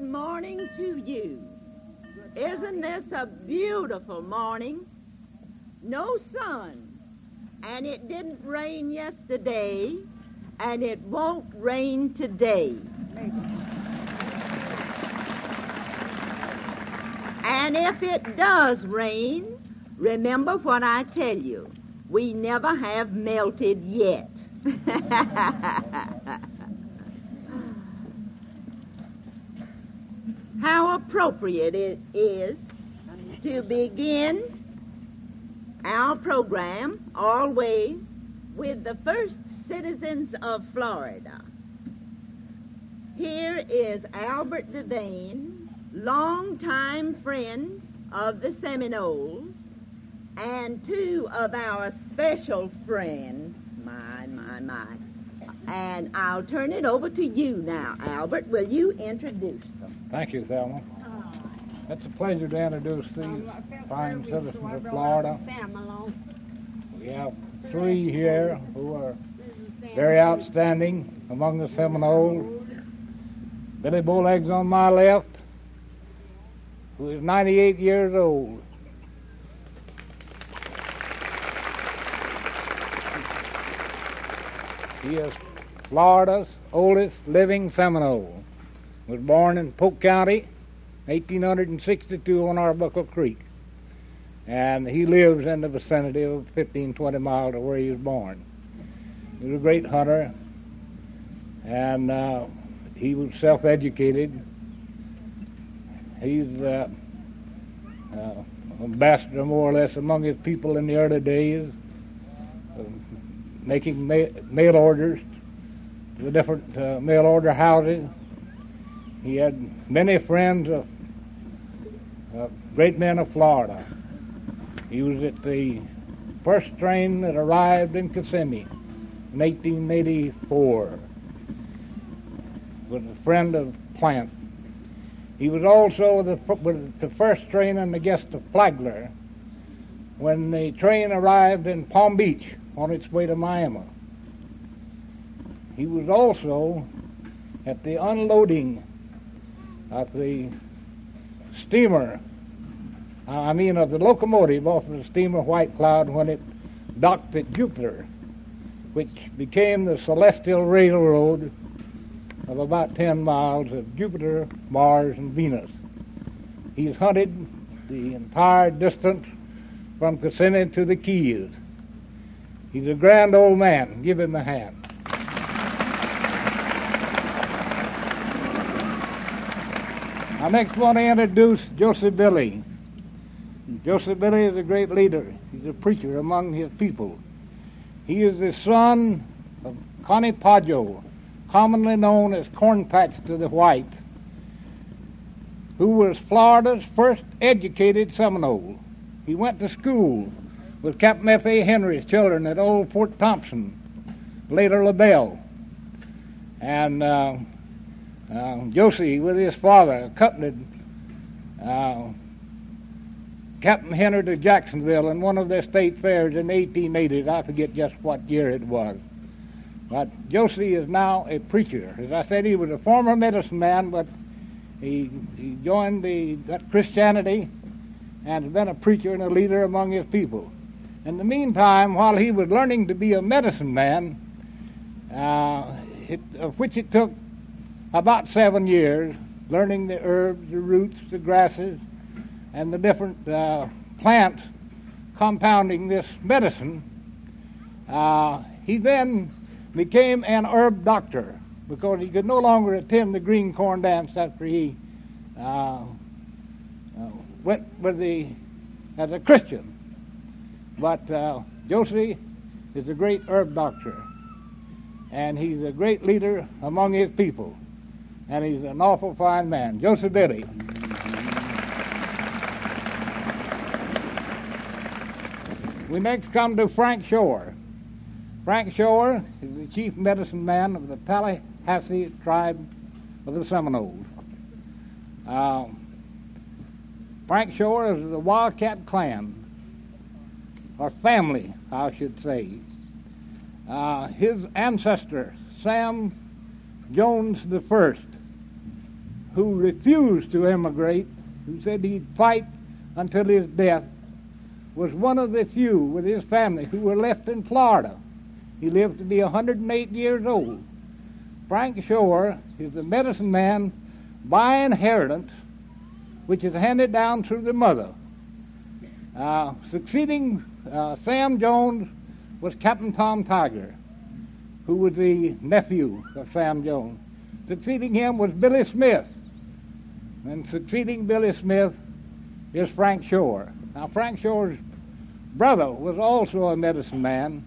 Good morning to you. Isn't this a beautiful morning? No sun, and it didn't rain yesterday, and it won't rain today. And if it does rain, remember what I tell you. We never have melted yet. How appropriate it is to begin our program always with the first citizens of Florida. Here is Albert Devane, longtime friend of the Seminoles, and two of our special friends, my. And I'll turn it over to you now, Albert. Will you introduce them? Thank you, Thelma. It's a pleasure to introduce these fine citizens of Florida. We have three here who are very outstanding among the Seminoles. Billy Bowlegs on my left, who is 98 years old. He is Florida's oldest living Seminole. Was born in Polk County, 1862 on Arbuckle Creek. And he lives in the vicinity of 15, 20 miles of where he was born. He was a great hunter, and he was self-educated. He's ambassador, more or less, among his people in the early days, making mail orders to the different mail order houses. He had many friends of great men of Florida. He was at the first train that arrived in Kissimmee in 1884. Was a friend of Plant. He was also the first train on the guest of Flagler when the train arrived in Palm Beach on its way to Miami. He was also at the unloading of the steamer, of the locomotive off of the steamer White Cloud when it docked at Jupiter, which became the celestial railroad of about 10 miles of Jupiter, Mars, and Venus. He's hunted the entire distance from Kissimmee to the Keys. He's a grand old man. Give him a hand. I next want to introduce Joseph Billy. Joseph Billy is a great leader. He's a preacher among his people. He is the son of Connie Pajo, commonly known as Corn Patch to the Whites, who was Florida's first educated Seminole. He went to school with Captain F.A. Henry's children at Old Fort Thompson, later LaBelle. And Josie, with his father, accompanied Captain Henry to Jacksonville in one of their state fairs in the 1880s. I forget just what year it was. But Josie is now a preacher. As I said, he was a former medicine man, but he joined got Christianity and has been a preacher and a leader among his people. In the meantime, while he was learning to be a medicine man, of which it took about 7 years, learning the herbs, the roots, the grasses, and the different plants compounding this medicine, he then became an herb doctor because he could no longer attend the green corn dance after he went as a Christian. But Josie is a great herb doctor, and he's a great leader among his people, and he's an awful fine man. Joseph Billy. We next come to Frank Shore. Frank Shore is the chief medicine man of the Tallahassee tribe of the Seminoles. Frank Shore is the Wildcat clan, or family, I should say. His ancestor, Sam Jones I, who refused to emigrate, who said he'd fight until his death, was one of the few with his family who were left in Florida. He lived to be 108 years old. Frank Shore is the medicine man by inheritance, which is handed down through the mother. Succeeding Sam Jones was Captain Tom Tiger, who was the nephew of Sam Jones. Succeeding him was Billy Smith, and succeeding Billy Smith is Frank Shore. Now, Frank Shore's brother was also a medicine man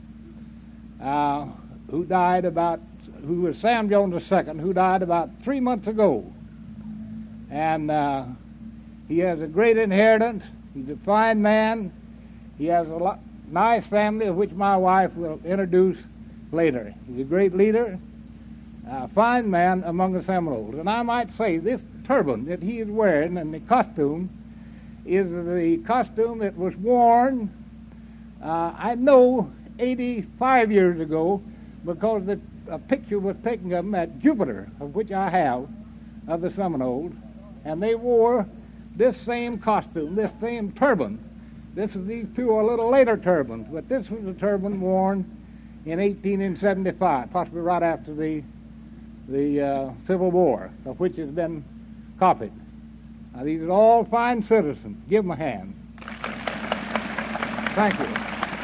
who was Sam Jones II, who died about 3 months ago. And he has a great inheritance. He's a fine man. He has a nice family, of which my wife will introduce later. He's a great leader, a fine man among the Seminoles. And I might say this turban that he is wearing and the costume is the costume that was worn, I know, 85 years ago, because a picture was taken of them at Jupiter, of which I have, of the Seminoles, and they wore this same costume, this same turban. These two are a little later turbans, but this was a turban worn in 1875, possibly right after the Civil War, of which has been copied. Now, these are all fine citizens. Give them a hand. Thank you.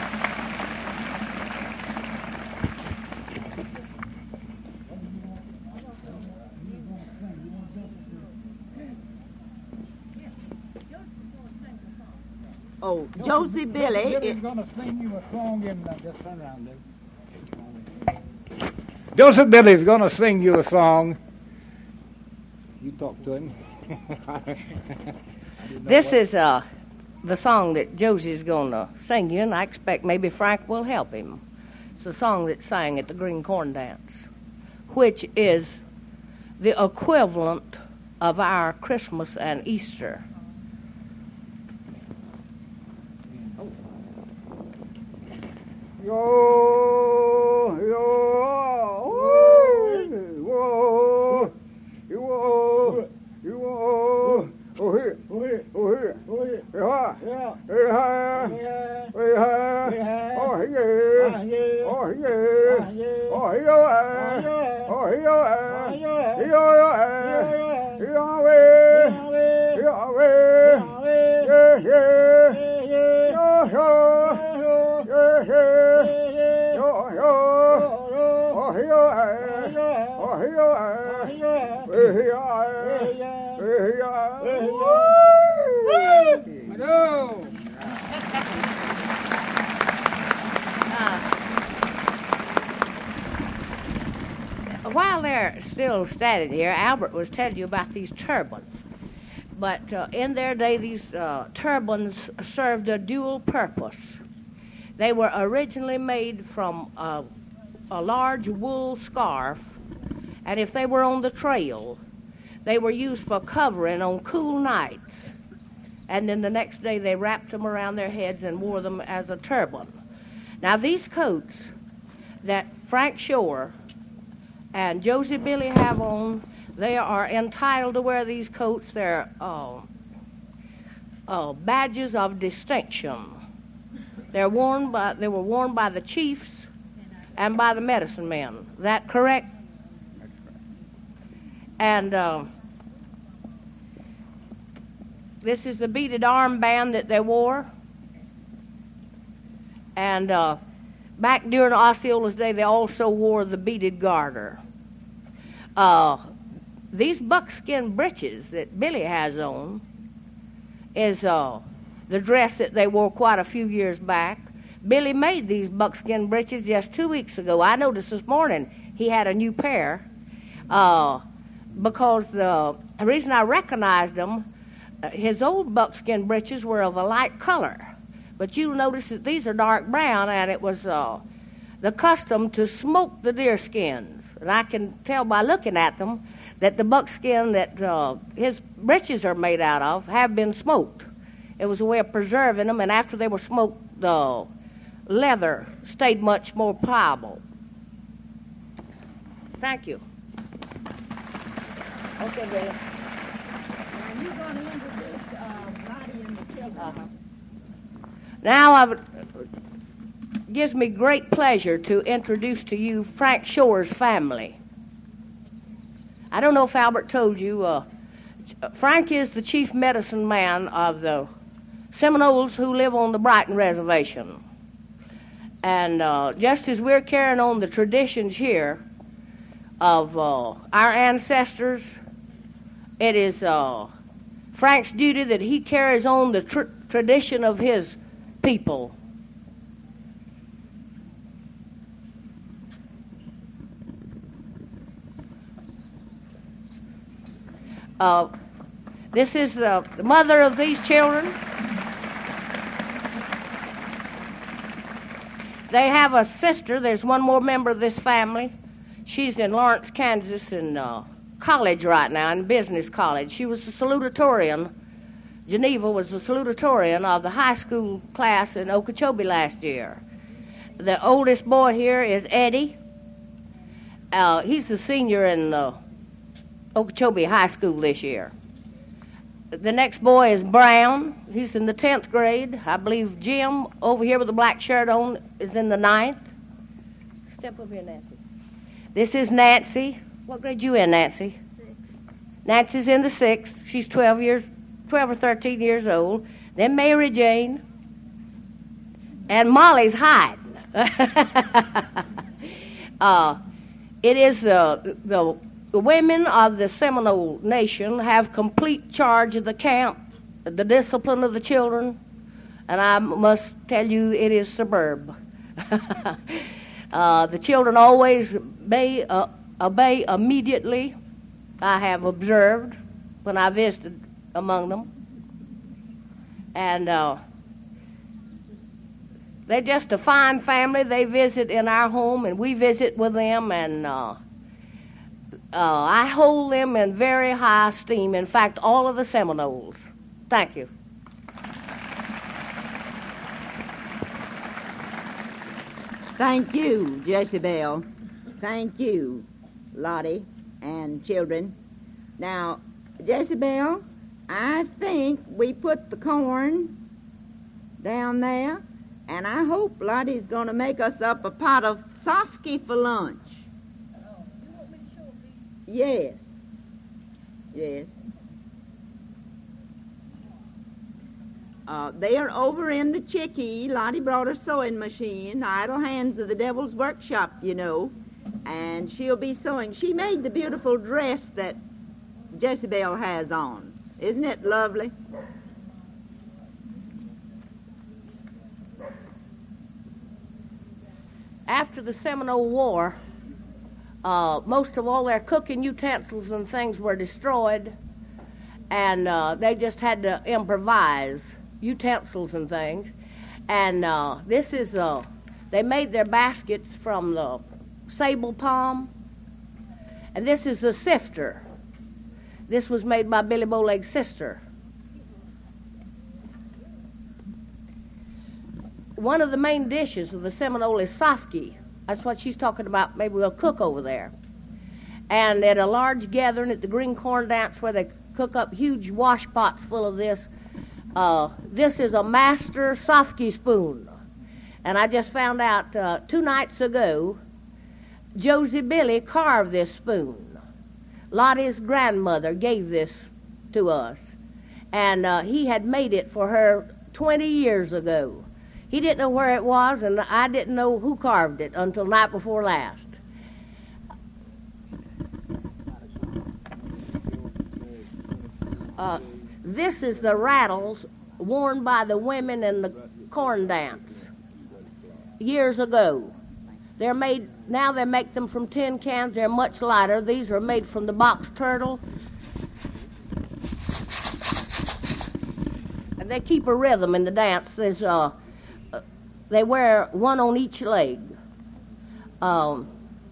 Oh, Josie Billy. Billy's going to sing you a song in, just turn around there. Joseph Billy's going to sing you a song. You talk to him. This is the song that Josie's going to sing you, and I expect maybe Frank will help him. It's a song that's sang at the Green Corn Dance, which is the equivalent of our Christmas and Easter. Yo, yo, yo, yo, yo, oh here, oh here, oh here, oh here, yeah, yeah, yeah, yeah, oh here, oh here, oh here, oh While they're still standing here, Albert was telling you about these turbans. But in their day, these turbans served a dual purpose. They were originally made from a large wool scarf, and if they were on the trail, they were used for covering on cool nights. And then the next day, they wrapped them around their heads and wore them as a turban. Now, these coats that Frank Shore and Josie Billy have on, they are entitled to wear these coats. They're badges of distinction. They were worn by the chiefs and by the medicine men. Is that correct? That's correct. And this is the beaded armband that they wore. And back during Osceola's day, they also wore the beaded garter. These buckskin breeches that Billy has on is the dress that they wore quite a few years back. Billy made these buckskin breeches just 2 weeks ago. I noticed this morning he had a new pair because the reason I recognized them, his old buckskin breeches were of a light color. But you'll notice that these are dark brown, and it was the custom to smoke the deer skins. And I can tell by looking at them that the buckskin that his breeches are made out of have been smoked. It was a way of preserving them, and after they were smoked, the leather stayed much more pliable. Thank you. Okay, Billy. you're going to introduce Lottie and the children. Now, it gives me great pleasure to introduce to you Frank Shore's family. I don't know if Albert told you, Frank is the chief medicine man of the Seminoles who live on the Brighton Reservation. And just as we're carrying on the traditions here of our ancestors, it is Frank's duty that he carries on the tradition of his people. This is the mother of these children. They have a sister. There's one more member of this family. She's in Lawrence, Kansas, in college right now, in business college. She was the salutatorian. Geneva was the salutatorian of the high school class in Okeechobee last year. The oldest boy here is Eddie. He's the senior in Okeechobee High School this year. The next boy is Brown. He's in the 10th grade. I believe Jim, over here with the black shirt on, is in the 9th. Step over here, Nancy. This is Nancy. What grade you in, Nancy? 6. Nancy's in the 6th. She's 12 or 13 years old. Then Mary Jane. And Molly's hiding. It is the women of the Seminole Nation have complete charge of the camp, the discipline of the children, and I must tell you it is superb. The children always obey immediately, I have observed when I visited among them. And they're just a fine family. They visit in our home, and we visit with them, and I hold them in very high esteem. In fact, all of the Seminoles. Thank you. Thank you, Jezebel. Thank you, Lottie and children. Now, Jezebel, I think we put the corn down there, and I hope Lottie's going to make us up a pot of sofky for lunch. Yes. Yes. They are over in the Chickee. Lottie brought her sewing machine, Idle Hands of the Devil's Workshop, you know, and she'll be sewing. She made the beautiful dress that Jezebel has on. Isn't it lovely? After the Seminole War, most of all their cooking utensils and things were destroyed, and they just had to improvise utensils and things. And this is, they made their baskets from the sable palm, and this is the sifter. This was made by Billy Bowleg's sister. One of the main dishes of the Seminole is sofky. That's what she's talking about. Maybe we'll cook over there. And at a large gathering at the Green Corn Dance where they cook up huge wash pots full of this, this is a master sofky spoon. And I just found out 2 nights ago, Josie Billy carved this spoon. Lottie's grandmother gave this to us. And he had made it for her 20 years ago. He didn't know where it was, and I didn't know who carved it until night before last. This is the rattles worn by the women in the corn dance years ago. They're made, now they make them from tin cans. They're much lighter. These are made from the box turtle. And they keep a rhythm in the dance. There's, they wear one on each leg. The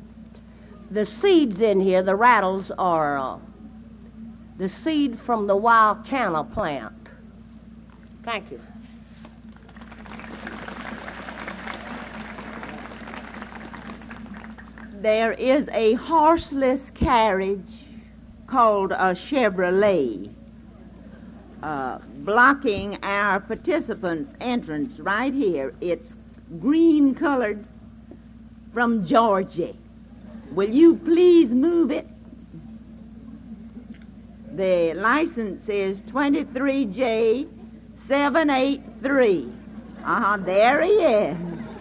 seeds in here, the rattles, are the seed from the wild canna plant. Thank you. There is a horseless carriage called a Chevrolet. blocking our participants' entrance right here. It's green colored from Georgia. Will you please move it? The license is 23J783. There he is.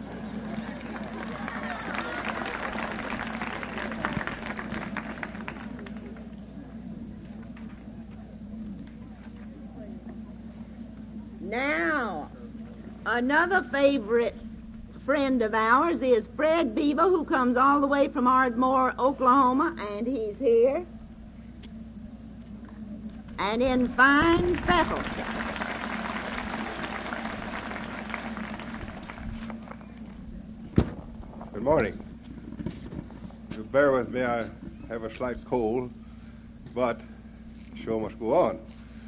Now, another favorite friend of ours is Fred Beaver, who comes all the way from Ardmore, Oklahoma, and he's here. And in fine fettle. Good morning. You bear with me, I have a slight cold, but the show must go on.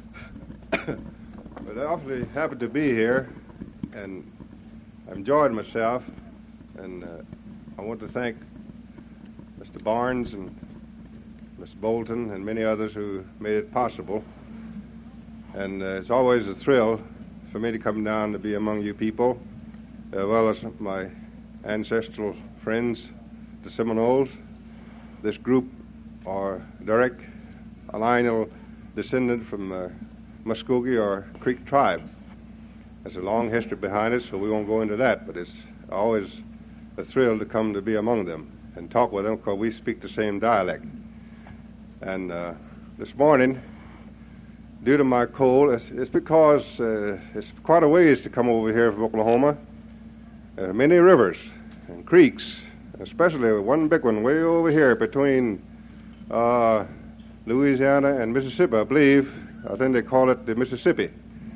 But I awfully happy to be here, and I enjoyed myself, and I want to thank Mr. Barnes and Mr. Bolton and many others who made it possible. And it's always a thrill for me to come down to be among you people, as well as my ancestral friends, the Seminoles. This group are direct lineal descendant from Muskogee or Creek tribe. There's a long history behind it, so we won't go into that, but it's always a thrill to come to be among them and talk with them because we speak the same dialect. And this morning, due to my cold, it's because it's quite a ways to come over here from Oklahoma. There are many rivers and creeks, especially one big one way over here between Louisiana and Mississippi, I believe. I think they call it the Mississippi.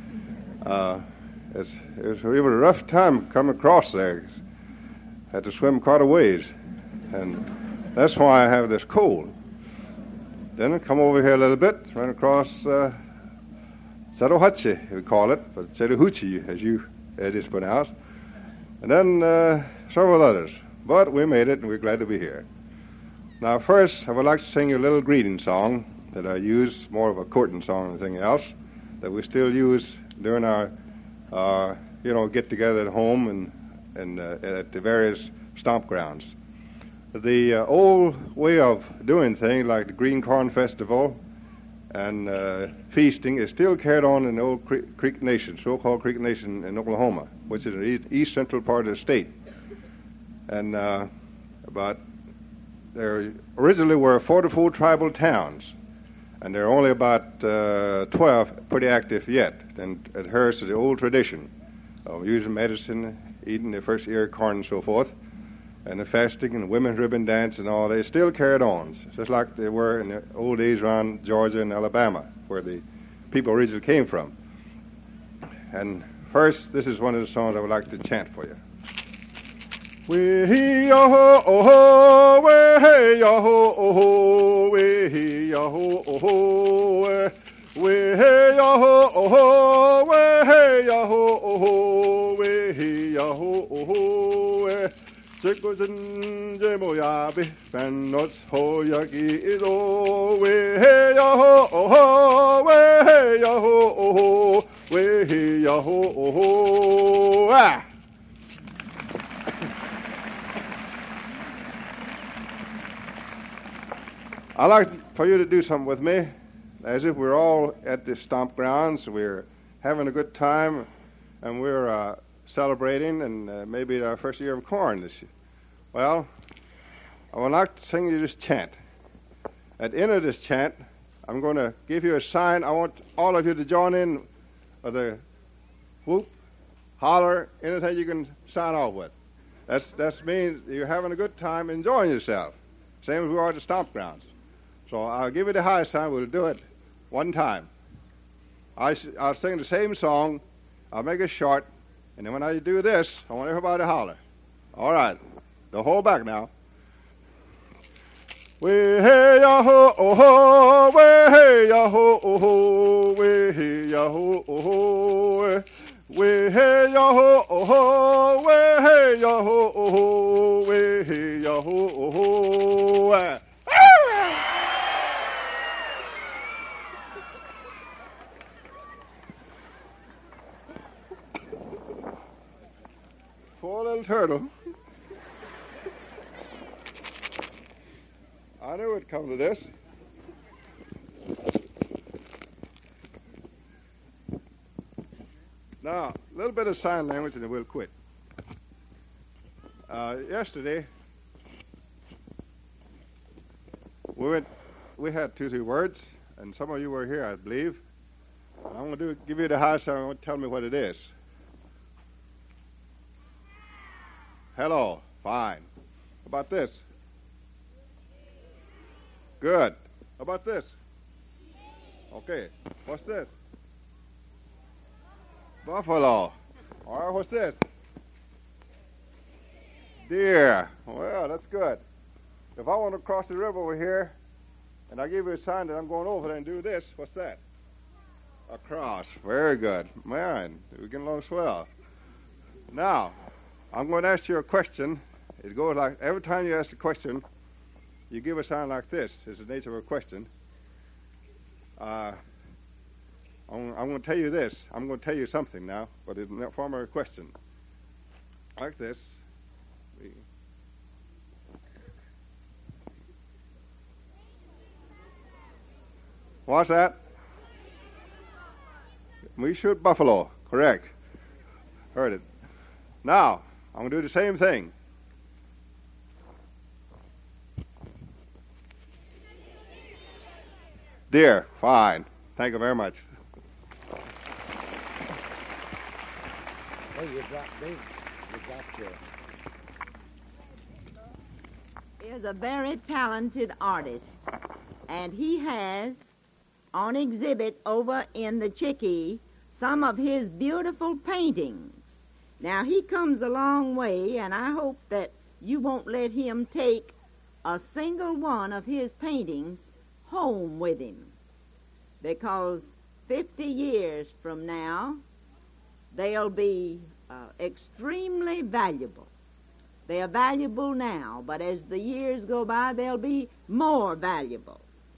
It was a rough time coming across there. Had to swim quite a ways, and that's why I have this cold. Then I come over here a little bit, run across Chattahoochee, we call it, but Chattahoochee, as it is pronounced, and then several others. But we made it, and we're glad to be here. Now, first, I would like to sing you a little greeting song that I use, more of a courting song than anything else, that we still use during our get-together at home and at the various stomp grounds. The old way of doing things, like the Green Corn Festival and feasting, is still carried on in the old Creek Nation, so-called Creek Nation in Oklahoma, which is the east central part of the state. And but there originally were 44 tribal towns, and there are only about 12 pretty active yet, and adheres to the old tradition of using medicine, eating the first ear of corn and so forth, and the fasting and the women's ribbon dance and all. They still carried on, just like they were in the old days around Georgia and Alabama, where the people originally came from. And first, this is one of the songs I would like to chant for you. We-hee-ya-ho-oh-ho, we-hey-ya-ho-oh-ho, we-hee-ya-ho-oh-ho, we-hey-ya-ho-oh-ho, we-hey-ya-ho-oh-ho, we-hee-ya-ho-oh-ho, Chikozinjemoyabi, Panos Hoyaki-ido, we-hey-ya-ho-oh-ho, we-hey-ya-ho-oh-ho, we-hee-ya-ho-oh-ho, ah! I'd like for you to do something with me, as if we're all at the stomp grounds. We're having a good time, and we're celebrating, and maybe our first year of corn this year. Well, I would like to sing you this chant. At the end of this chant, I'm going to give you a sign. I want all of you to join in with a whoop, holler, anything you can sign off with. That means you're having a good time, enjoying yourself, same as we are at the stomp grounds. So I'll give you the high sign. We'll do it one time. I'll sing the same song. I'll make it short. And then when I do this, I want everybody to holler. All right. The whole back now. We-hey-ya-ho-oh-ho, we-hey-ya-ho-oh-ho, we-hey-ya-ho-oh-ho, we-hey-ya-ho-oh-ho, we-hey-ya-ho-oh-ho, we-hey-ya-ho-oh-ho. little turtle. I knew it'd come to this. Now, a little bit of sign language and then we'll quit. Yesterday, we had 2 words, and some of you were here, I believe. I'm going to give you the high sound. Tell me what it is. Hello. Fine. How about this? Good. How about this? Okay. What's this? Buffalo. All right, what's this? Deer. Well, that's good. If I want to cross the river over here, and I give you a sign that I'm going over there and do this, what's that? A cross. Very good. Man, we're getting along swell. Now, I'm going to ask you a question. It goes like, every time you ask a question, you give a sign like this. It's the nature of a question. I'm going to tell you this. I'm going to tell you something now, but it's not form of a question. Like this. What's that? We shoot buffalo. Correct. Heard it. Now, I'm going to do the same thing. Deer. Fine. Thank you very much. Well, you got Dave. You got Is a very talented artist, and he has on exhibit over in the Chickie some of his beautiful paintings. Now, he comes a long way, and I hope that you won't let him take a single one of his paintings home with him, because 50 years from now, they'll be extremely valuable. They are valuable now, but as the years go by, they'll be more valuable.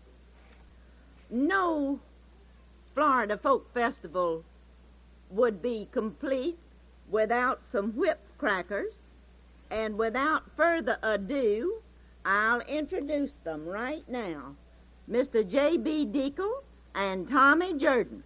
No Florida Folk Festival would be complete without some whip crackers, and without further ado, I'll introduce them right now. Mr. J.B. Deacle and Tommy Jordan.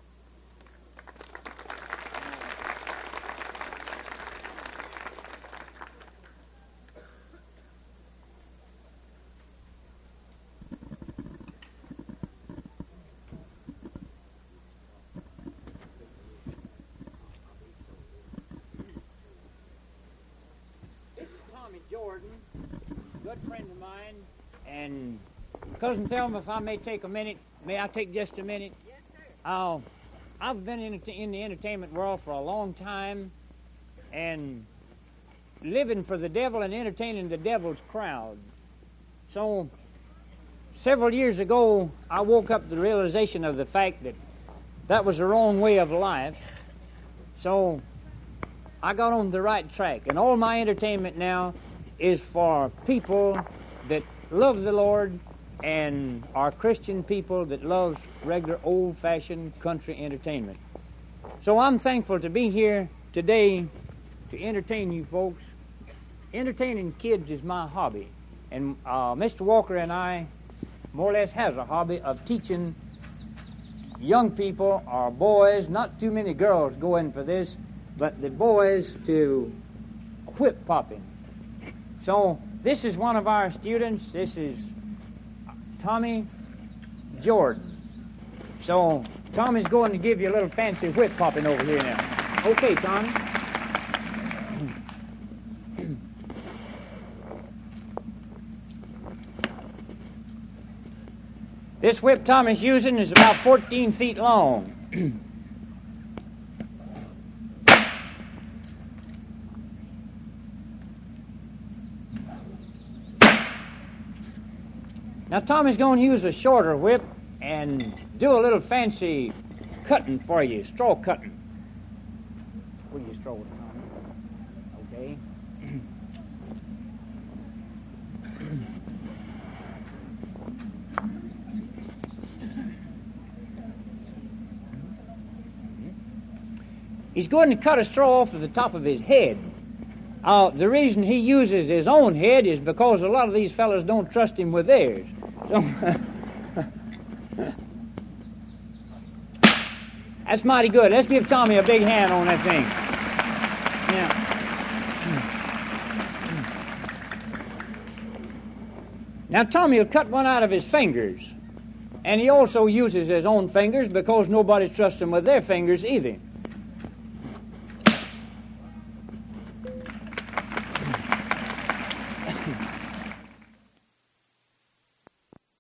Jordan, good friend of mine, and Cousin Thelma, if I may take a minute, may I take just a minute? Yes, sir. I've been in the entertainment world for a long time, and living for the devil and entertaining the devil's crowd. So, several years ago, I woke up to the realization of the fact that that was the wrong way of life. So, I got on the right track, and all my entertainment now is for people that love the Lord and are Christian people that loves regular old-fashioned country entertainment. So I'm thankful to be here today to entertain you folks. Entertaining kids is my hobby, and Mr. Walker and I more or less has a hobby of teaching young people, or boys, not too many girls go in for this, but the boys to whip popping. So this is one of our students. This is Tommy Jordan. So Tommy's going to give you a little fancy whip popping over here now. Okay, Tommy. This whip Tommy's using is about 14 feet long. Now, Tommy's going to use a shorter whip and do a little fancy cutting for you, straw cutting. Where you straw it, Tommy? Okay. He's going to cut a straw off of the top of his head. The reason he uses his own head is because a lot of these fellas don't trust him with theirs. So that's mighty good. Let's give Tommy a big hand on that thing. Yeah. Now, Tommy will cut one out of his fingers. And he also uses his own fingers because nobody trusts him with their fingers either.